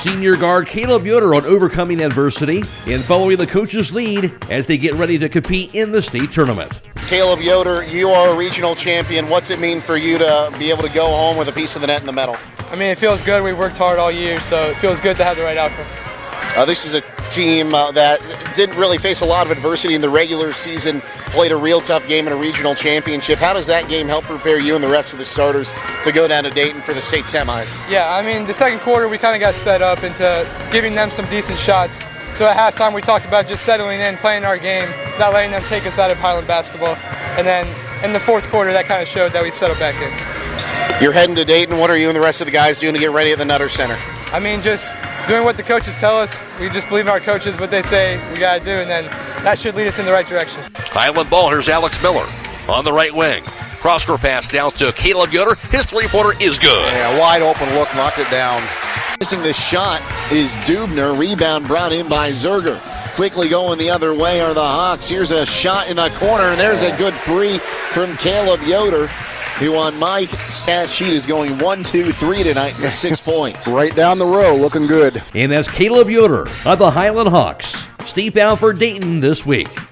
senior guard Caleb Yoder on overcoming adversity and following the coach's lead as they get ready to compete in the state tournament. Caleb Yoder, you are a regional champion. What's it mean for you to be able to go home with a piece of the net and the medal? I mean, it feels good. We worked hard all year, so it feels good to have the right outcome. This is a team that didn't really face a lot of adversity in the regular season, played a real tough game in a regional championship. How does that game help prepare you and the rest of the starters to go down to Dayton for the state semis? Yeah, I mean, the second quarter we kind of got sped up into giving them some decent shots. So at halftime we talked about just settling in, playing our game, not letting them take us out of Highland basketball. And then in the fourth quarter that kind of showed that we settled back in. You're heading to Dayton. What are you and the rest of the guys doing to get ready at the Nutter Center? I mean, just doing what the coaches tell us. We just believe in our coaches, what they say we got to do, and then that should lead us in the right direction. Highland ball, here's Alex Miller on the right wing. Cross-court pass down to Caleb Yoder. His three-pointer is good. Yeah, wide open look, knocked it down. Missing the shot is Dubner. Rebound brought in by Zerger. Quickly going the other way are the Hawks. Here's a shot in the corner, and there's a good three from Caleb Yoder, who on my stat sheet is going 1-2-3 tonight for 6 points. Right down the row, looking good. And that's Caleb Yoder of the Highland Hawks. Steve Bound for Dayton this week.